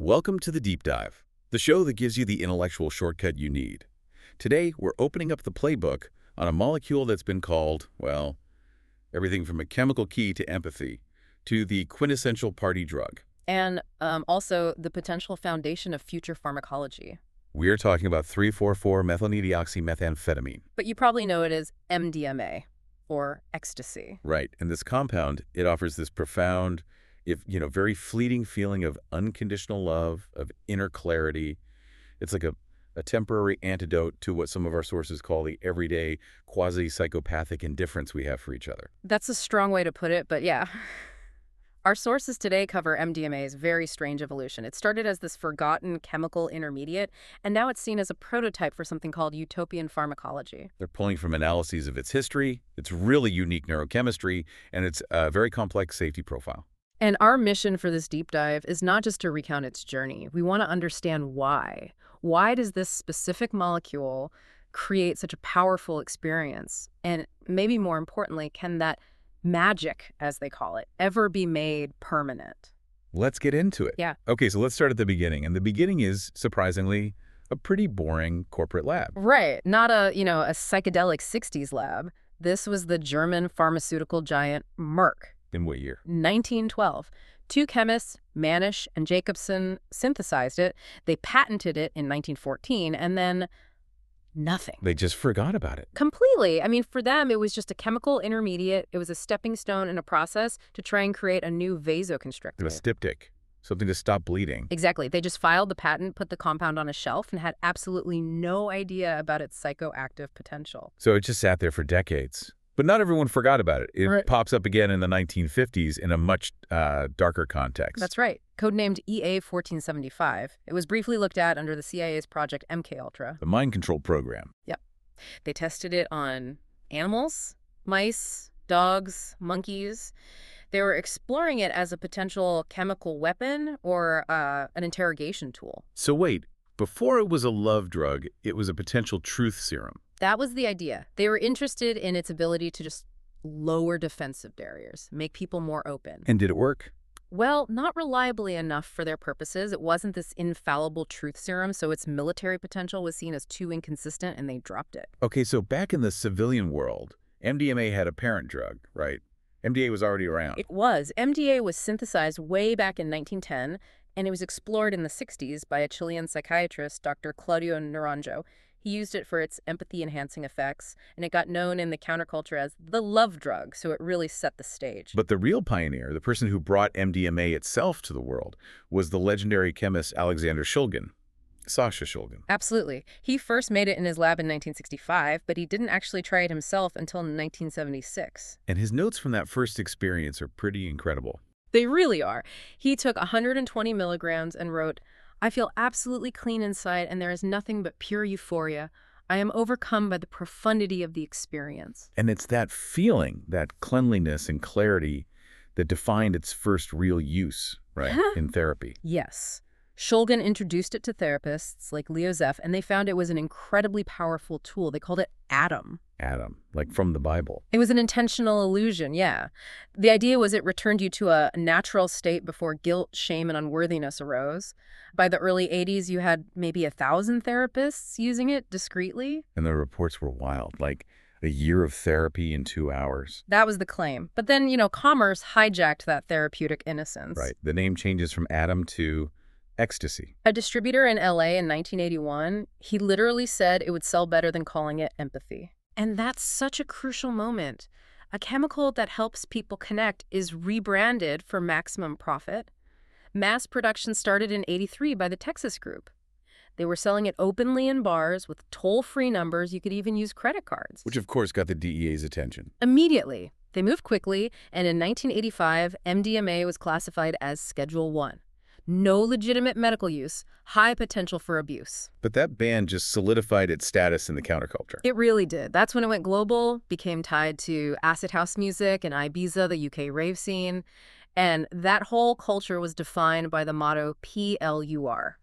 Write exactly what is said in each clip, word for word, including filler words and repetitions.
Welcome to the Deep Dive, the show that gives you the intellectual shortcut you need. Today, we're opening up the playbook on a molecule that's been called, well, everything from a chemical key to empathy to the quintessential party drug. And um, also the potential foundation of future pharmacology. We're talking about three four four methyl-N-deoxymethamphetamine. But you probably know it as M D M A, or ecstasy. Right, and this compound, it offers this profound, if you know, very fleeting feeling of unconditional love, of inner clarity. It's like a, a temporary antidote to what some of our sources call the everyday quasi-psychopathic indifference we have for each other. That's a strong way to put it, but yeah. Our sources today cover M D M A's very strange evolution. It started as this forgotten chemical intermediate, and now it's seen as a prototype for something called utopian pharmacology. They're pulling from analyses of its history, its really unique neurochemistry, and its uh, very complex safety profile. And our mission for this deep dive is not just to recount its journey. We want to understand why. Why does this specific molecule create such a powerful experience? And maybe more importantly, can that magic, as they call it, ever be made permanent? Let's get into it. Yeah. Okay, so let's start at the beginning. And the beginning is, surprisingly, a pretty boring corporate lab. Right. Not a, you know, a psychedelic sixties lab. This was the German pharmaceutical giant Merck. In what year? nineteen twelve. Two chemists, Manish and Jacobson, synthesized it. They patented it in nineteen fourteen, and then nothing. They just forgot about it. Completely. I mean, for them, it was just a chemical intermediate. It was a stepping stone in a process to try and create a new vasoconstrictor. A styptic, something to stop bleeding. Exactly. They just filed the patent, put the compound on a shelf, and had absolutely no idea about its psychoactive potential. So it just sat there for decades. But not everyone forgot about it. It Right. pops up again in the nineteen fifties in a much uh, darker context. That's right. Codenamed E A fourteen seventy-five. It was briefly looked at under the C I A's Project M K Ultra. The mind control program. They tested it on animals, mice, dogs, monkeys. They were exploring it as a potential chemical weapon or uh, an interrogation tool. So wait, before it was a love drug, it was a potential truth serum. That was the idea. They were interested in its ability to just lower defensive barriers, make people more open. And did it work? Well, not reliably enough for their purposes. It wasn't this infallible truth serum, so its military potential was seen as too inconsistent, and they dropped it. Okay, so back in the civilian world, M D M A had a parent drug, right? M D A was already around. It was. M D A was synthesized way back in nineteen ten, and it was explored in the sixties by a Chilean psychiatrist, Doctor Claudio Naranjo. He used it for its empathy-enhancing effects, and it got known in the counterculture as the love drug, so it really set the stage. But the real pioneer, the person who brought M D M A itself to the world, was the legendary chemist Alexander Shulgin, Sasha Shulgin. Absolutely. He first made it in his lab in nineteen sixty-five, but he didn't actually try it himself until nineteen seventy-six. And his notes from that first experience are pretty incredible. They really are. He took one hundred twenty milligrams and wrote, "I feel absolutely clean inside, and there is nothing but pure euphoria. I am overcome by the profundity of the experience." And it's that feeling, that cleanliness and clarity, that defined its first real use, right, in therapy. Yes. Shulgin introduced it to therapists like Leo Zeff, and they found it was an incredibly powerful tool. They called it Adam. Adam, like from the Bible. It was an intentional illusion, yeah. The idea was it returned you to a natural state before guilt, shame, and unworthiness arose. By the early eighties, you had maybe a thousand therapists using it discreetly. And the reports were wild, like a year of therapy in two hours. That was the claim. But then, you know, commerce hijacked that therapeutic innocence. Right. The name changes from Adam to ecstasy. A distributor in L A in nineteen eighty-one, he literally said it would sell better than calling it empathy. And that's such a crucial moment. A chemical that helps people connect is rebranded for maximum profit. Mass production started in eighty-three by the Texas Group. They were selling it openly in bars with toll-free numbers. You could even use credit cards. Which, of course, got the D E A's attention. Immediately. They moved quickly, and in nineteen eighty-five, M D M A was classified as Schedule one. No legitimate medical use, high potential for abuse. But that ban just solidified its status in the counterculture. It really did. That's when it went global, became tied to acid house music and Ibiza, the U K rave scene. And that whole culture was defined by the motto P L U R,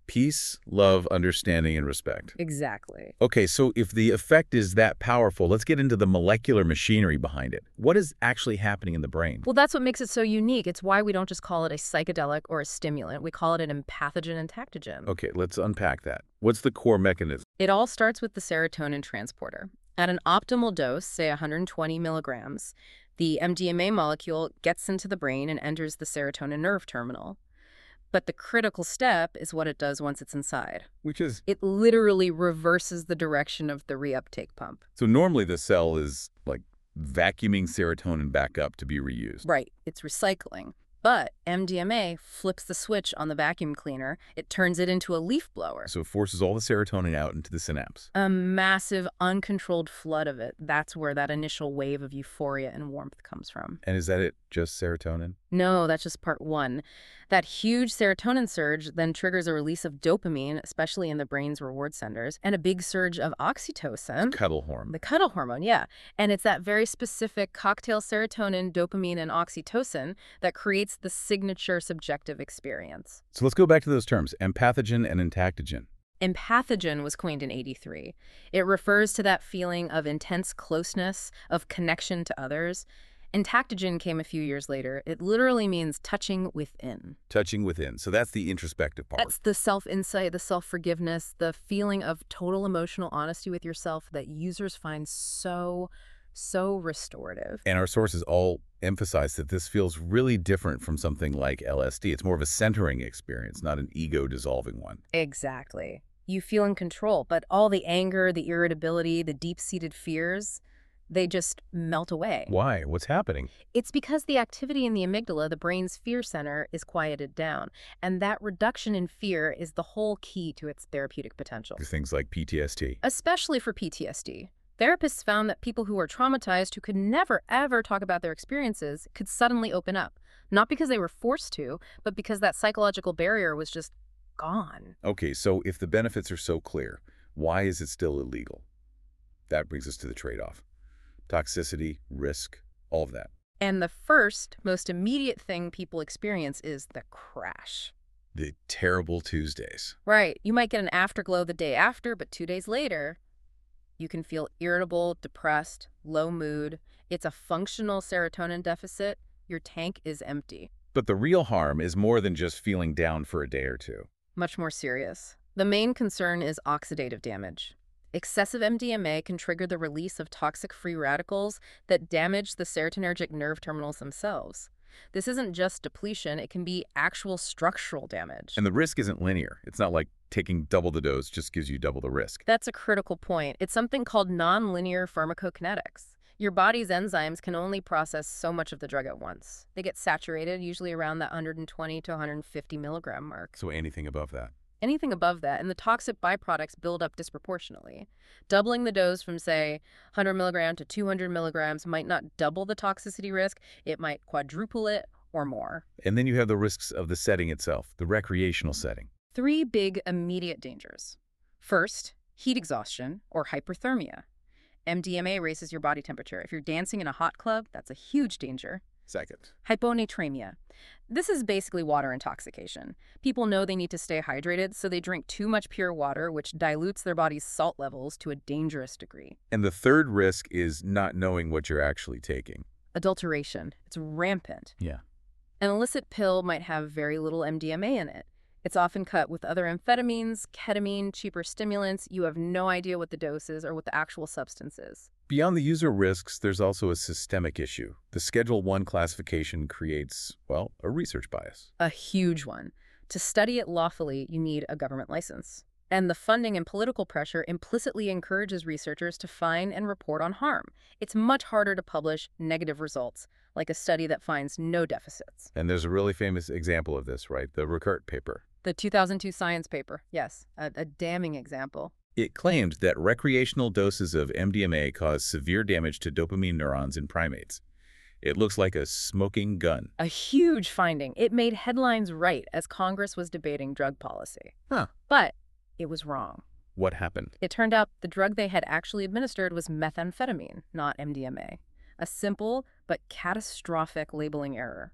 Peace, love, understanding, and respect. Exactly. Okay, so if the effect is that powerful, let's get into the molecular machinery behind it. What is actually happening in the brain? Well, that's what makes it so unique. It's why we don't just call it a psychedelic or a stimulant. We call it an empathogen and entactogen. Okay, let's unpack that. What's the core mechanism? It all starts with the serotonin transporter. At an optimal dose, say one hundred twenty milligrams, the M D M A molecule gets into the brain and enters the serotonin nerve terminal. But the critical step is what it does once it's inside. Which is? It literally reverses the direction of the reuptake pump. So normally the cell is like vacuuming serotonin back up to be reused. Right, it's recycling. But M D M A flips the switch on the vacuum cleaner. It turns it into a leaf blower. So it forces all the serotonin out into the synapse. A massive, uncontrolled flood of it. That's where that initial wave of euphoria and warmth comes from. And is that it? Just serotonin? No, that's just part one. That huge serotonin surge then triggers a release of dopamine, especially in the brain's reward centers, and a big surge of oxytocin. Cuddle hormone. The cuddle hormone, yeah. And it's that very specific cocktail serotonin, dopamine, and oxytocin that creates the signature subjective experience. So let's go back to those terms, empathogen and entactogen. Empathogen was coined in eighty-three. It refers to that feeling of intense closeness, of connection to others. Entactogen came a few years later. It literally means touching within. Touching within. So that's the introspective part. That's the self-insight, the self-forgiveness, the feeling of total emotional honesty with yourself that users find so, so restorative. And our sources all emphasize that this feels really different from something like L S D. It's more of a centering experience, not an ego-dissolving one. Exactly. You feel in control, but all the anger, the irritability, the deep-seated fears, they just melt away. Why? What's happening? It's because the activity in the amygdala, the brain's fear center, is quieted down. And that reduction in fear is the whole key to its therapeutic potential. Things like P T S D. Especially for P T S D. Therapists found that people who were traumatized, who could never, ever talk about their experiences, could suddenly open up. Not because they were forced to, but because that psychological barrier was just gone. Okay, so if the benefits are so clear, why is it still illegal? That brings us to the trade-off. Toxicity, risk, all of that. And the first, most immediate thing people experience is the crash. The terrible Tuesdays. Right. You might get an afterglow the day after, but two days later, you can feel irritable, depressed, low mood. It's a functional serotonin deficit. Your tank is empty. But the real harm is more than just feeling down for a day or two. Much more serious. The main concern is oxidative damage. Excessive M D M A can trigger the release of toxic free radicals that damage the serotonergic nerve terminals themselves. This isn't just depletion, it can be actual structural damage. And the risk isn't linear. It's not like taking double the dose just gives you double the risk. That's a critical point. It's something called nonlinear pharmacokinetics. Your body's enzymes can only process so much of the drug at once. They get saturated, usually around that one hundred twenty to one hundred fifty milligram mark. So anything above that. Anything above that, and the toxic byproducts build up disproportionately. Doubling the dose from, say, one hundred milligrams to two hundred milligrams might not double the toxicity risk, it might quadruple it or more. And then you have the risks of the setting itself, the recreational setting. Three big immediate dangers. First, heat exhaustion or hyperthermia. M D M A raises your body temperature. If you're dancing in a hot club, that's a huge danger. Second. Hyponatremia. This is basically water intoxication. People know they need to stay hydrated, so they drink too much pure water, which dilutes their body's salt levels to a dangerous degree. And the third risk is not knowing what you're actually taking. Adulteration. It's rampant. Yeah. An illicit pill might have very little M D M A in it. It's often cut with other amphetamines, ketamine, cheaper stimulants. You have no idea what the dose is or what the actual substance is. Beyond the user risks, there's also a systemic issue. The Schedule one classification creates, well, a research bias. A huge one. To study it lawfully, you need a government license. And the funding and political pressure implicitly encourages researchers to find and report on harm. It's much harder to publish negative results, like a study that finds no deficits. And there's a really famous example of this, right? The Rickert paper. The two thousand two Science paper, yes, a, a damning example. It claimed that recreational doses of M D M A cause severe damage to dopamine neurons in primates. It looks like a smoking gun. A huge finding. It made headlines right as Congress was debating drug policy. Huh. But it was wrong. What happened? It turned out the drug they had actually administered was methamphetamine, not M D M A. A simple but catastrophic labeling error.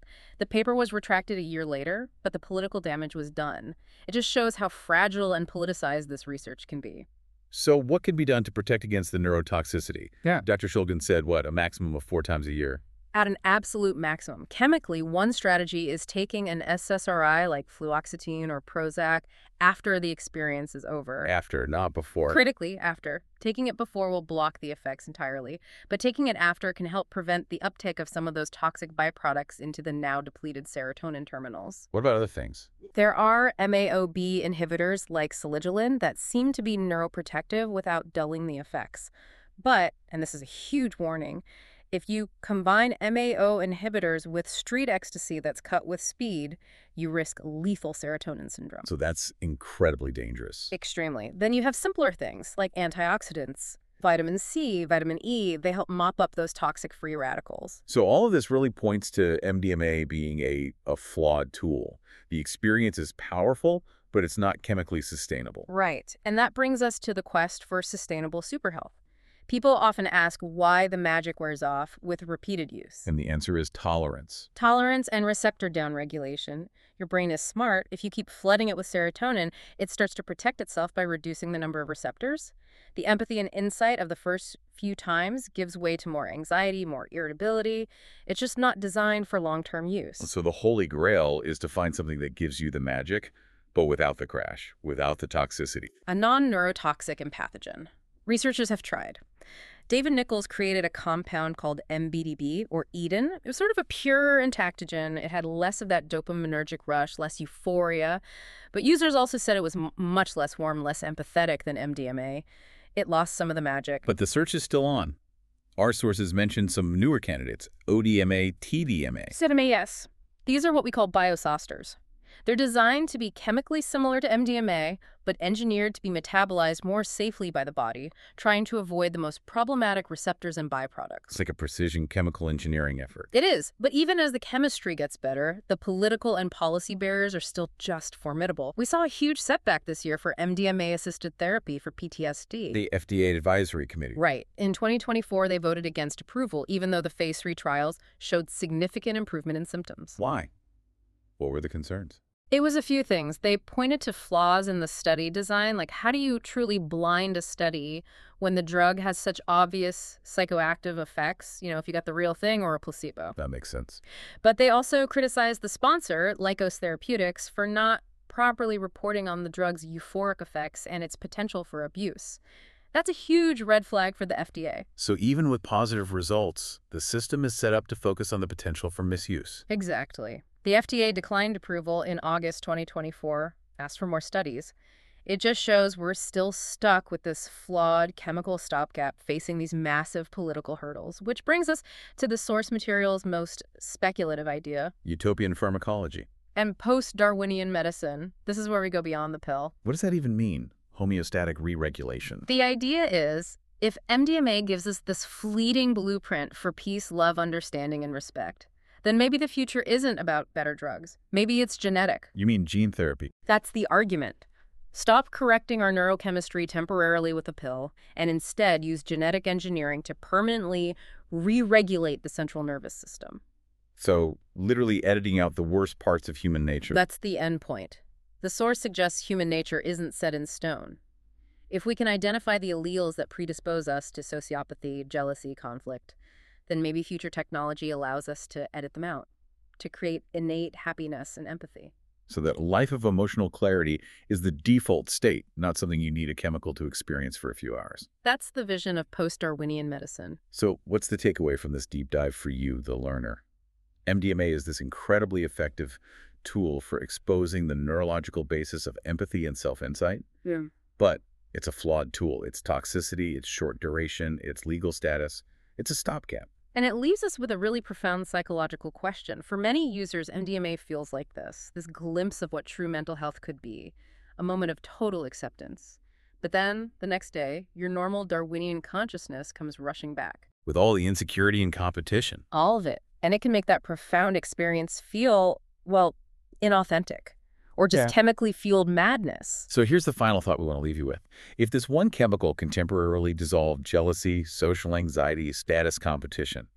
The paper was retracted a year later, but the political damage was done. It just shows how fragile and politicized this research can be. So what can be done to protect against the neurotoxicity? Yeah. Doctor Shulgin said, what, a maximum of four times a year? At an absolute maximum. Chemically, one strategy is taking an S S R I like fluoxetine or Prozac after the experience is over. After, not before. Critically, after. Taking it before will block the effects entirely, but taking it after can help prevent the uptake of some of those toxic byproducts into the now depleted serotonin terminals. What about other things? There are M A O B inhibitors like saligelin that seem to be neuroprotective without dulling the effects. But, and this is a huge warning, if you combine M A O inhibitors with street ecstasy that's cut with speed, you risk lethal serotonin syndrome. So that's incredibly dangerous. Extremely. Then you have simpler things like antioxidants, vitamin C, vitamin E. They help mop up those toxic free radicals. So all of this really points to M D M A being a, a flawed tool. The experience is powerful, but it's not chemically sustainable. Right. And that brings us to the quest for sustainable superhealth. People often ask why the magic wears off with repeated use. And the answer is tolerance. Tolerance and receptor downregulation. Your brain is smart. If you keep flooding it with serotonin, it starts to protect itself by reducing the number of receptors. The empathy and insight of the first few times gives way to more anxiety, more irritability. It's just not designed for long-term use. So the holy grail is to find something that gives you the magic, but without the crash, without the toxicity. A non-neurotoxic empathogen. Researchers have tried. David Nichols created a compound called M B D B, or Eden. It was sort of a pure entactogen. It had less of that dopaminergic rush, less euphoria. But users also said it was m much less warm, less empathetic than M D M A. It lost some of the magic. But the search is still on. Our sources mentioned some newer candidates, O D M A, T D M A. T D M A, yes. These are what we call biososters. They're designed to be chemically similar to M D M A, but engineered to be metabolized more safely by the body, trying to avoid the most problematic receptors and byproducts. It's like a precision chemical engineering effort. It is, but even as the chemistry gets better, the political and policy barriers are still just formidable. We saw a huge setback this year for M D M A-assisted therapy for P T S D. The F D A Advisory Committee. Right. In twenty twenty-four, they voted against approval, even though the phase three trials showed significant improvement in symptoms. Why? What were the concerns? It was a few things. They pointed to flaws in the study design, like how do you truly blind a study when the drug has such obvious psychoactive effects, you know, if you got the real thing or a placebo. That makes sense. But they also criticized the sponsor, Lykos Therapeutics, for not properly reporting on the drug's euphoric effects and its potential for abuse. That's a huge red flag for the F D A. So even with positive results, the system is set up to focus on the potential for misuse. Exactly. The F D A declined approval in August twenty twenty-four, asked for more studies. It just shows we're still stuck with this flawed chemical stopgap facing these massive political hurdles, which brings us to the source material's most speculative idea. Utopian pharmacology. And post-Darwinian medicine. This is where we go beyond the pill. What does that even mean? Homeostatic re-regulation. The idea is, if M D M A gives us this fleeting blueprint for peace, love, understanding, and respect, then maybe the future isn't about better drugs. Maybe it's genetic. You mean gene therapy? That's the argument. Stop correcting our neurochemistry temporarily with a pill, and instead use genetic engineering to permanently re-regulate the central nervous system. So, literally editing out the worst parts of human nature. That's the end point. The source suggests human nature isn't set in stone. If we can identify the alleles that predispose us to sociopathy, jealousy, conflict, then maybe future technology allows us to edit them out, to create innate happiness and empathy. So that life of emotional clarity is the default state, not something you need a chemical to experience for a few hours. That's the vision of post-Darwinian medicine. So what's the takeaway from this deep dive for you, the learner? M D M A is this incredibly effective tool for exposing the neurological basis of empathy and self-insight. Yeah. But it's a flawed tool. Its toxicity, its short duration, its legal status, it's a stopgap. And it leaves us with a really profound psychological question. For many users, M D M A feels like this, this glimpse of what true mental health could be, a moment of total acceptance. But then, the next day, your normal Darwinian consciousness comes rushing back. With all the insecurity and competition. All of it. And it can make that profound experience feel, well, inauthentic, or just Yeah. chemically fueled madness. So here's the final thought we want to leave you with. If this one chemical can temporarily dissolve jealousy, social anxiety, status competition,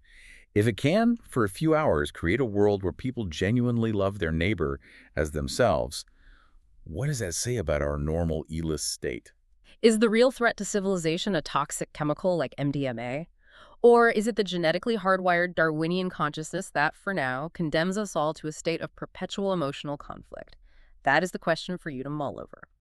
If it can, for a few hours, create a world where people genuinely love their neighbor as themselves, what does that say about our normal E-list state? Is the real threat to civilization a toxic chemical like M D M A? Or is it the genetically hardwired Darwinian consciousness that, for now, condemns us all to a state of perpetual emotional conflict? That is the question for you to mull over.